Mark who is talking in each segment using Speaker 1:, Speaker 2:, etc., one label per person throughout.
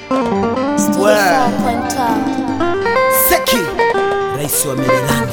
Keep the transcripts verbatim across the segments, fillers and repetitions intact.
Speaker 1: Seki Rais wa Maryland.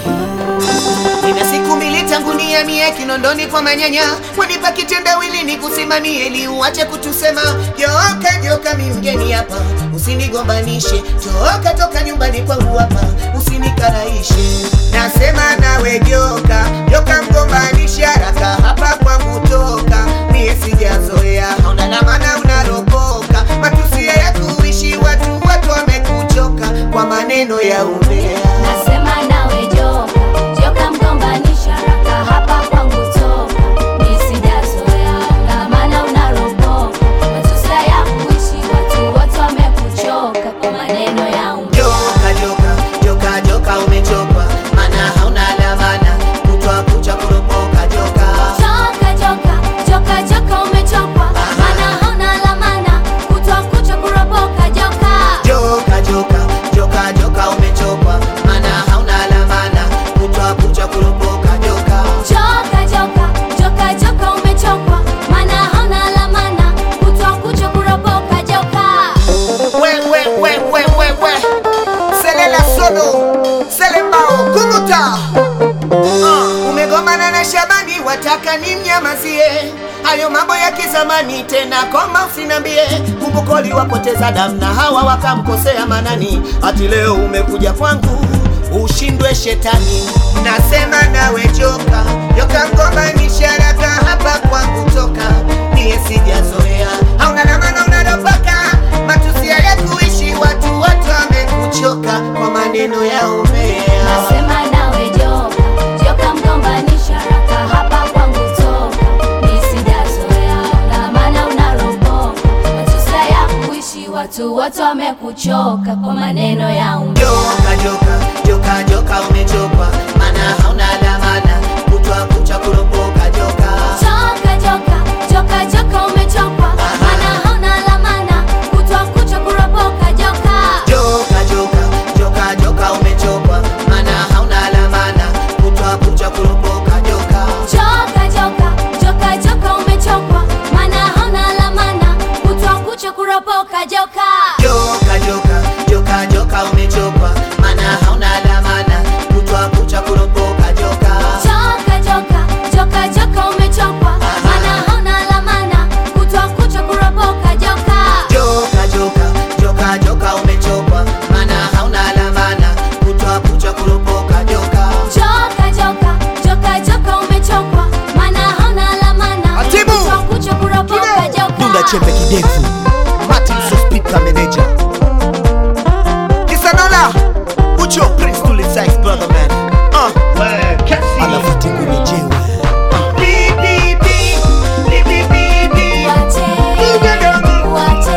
Speaker 2: Nina siku mbili tangu nihamie Kinondoni kwa manyanya, wanipa kitendawili ni kusimamie ili uache kutusema joka joka, mi mgeni hapa usinigombanishe, toka toka nyumbani kwangu hapa usinikaraishe. Nasema nawe joka joka, mgombanisha haraka hapa kwangu toka, mie sijazoea hauna na maana unaropoka, matusi ya kuishi watu watu wamekuchoka kwa maneno ya umbea.
Speaker 3: Nasema nawe joka joka, mgombanisha haraka hapa kwangu toka, mie sijazoea na maana unaropoka, matusi ya kuishi watu watu wamekuchoka kwa maneno ya umbea.
Speaker 2: Joka joka joka joka, umechokwa maana hauna lamana, kutwa kucha kuropoka joka.
Speaker 3: Joka joka joka joka, umechokwa maana hauna lamana, kutwa kucha kuropoka joka.
Speaker 2: Joka joka joka joka, umechokwa maana hauna lamana, kutwa kucha kuropoka joka.
Speaker 3: Joka joka joka joka, umechokwa maana hauna lamana, kutwa kucha kuropoka joka.
Speaker 2: We we we we we we Selela solo Selembao kumuta. uh, Umegomana na Shabani wataka ni mnyamazie, hayo mambo ya kizamani tena koma usinambie. Kumbukoli wapoteza damu na Hawa wakamkosea Manani, ati leo umekuja kwangu ushindwe shetani. Nasema nawe joka joka, mgombanisha haraka hapa kwangu toka, niye sijazoea hauna na maana unaropoka, matusi ya kuishi watu watu wamekuchoka kwa maneno ya umbea.
Speaker 3: Nasema nawe joka joka, mgombanisha haraka hapa kwangu toka, mie sijazoea na maana unaropoka, matusi ya kuishi watu watu wamekuchoka kwa maneno ya umbea.
Speaker 2: Joka joka joka joka, umechokwa maana hauna lamana, kutwa kucha kuropoka joka.
Speaker 3: Joka joka joka joka, umechokwa maana hauna lamana, kutwa kucha kuropoka joka.
Speaker 2: Joka joka joka joka, umechokwa maana hauna lamana, kutwa kucha kuropoka joka.
Speaker 3: Joka joka joka joka, umechokwa maana hauna lamana, kutwa kucha kuropoka joka.
Speaker 2: Joka joka joka joka, umechokwa maana hauna lamana, kutwa kucha kuropoka joka.
Speaker 3: Joka joka joka joka, umechokwa maana hauna lamana, kutwa kucha kuropoka joka.
Speaker 2: Joka joka joka joka, umechokwa maana hauna lamana, kutwa kucha kuropoka joka.
Speaker 3: Joka joka joka joka, umechokwa maana hauna lamana,
Speaker 1: Atibu!
Speaker 3: kutwa kucha kuropoka joka.
Speaker 1: Dunda chembe kidefu Martin Sospita manager Kisanola Ucho Prince to the sex brother man. uh, Alafati kumijewe
Speaker 3: Wate, wate,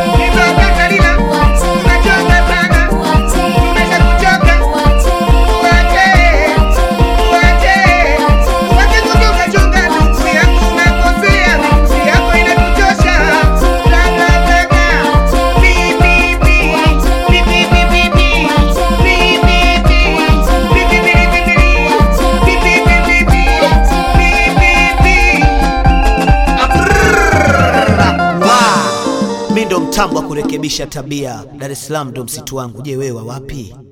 Speaker 1: Mi ndo mtambo wa kurekebisha tabia. Dar es Salaam ndo msitu wangu. Je, wewe wapi?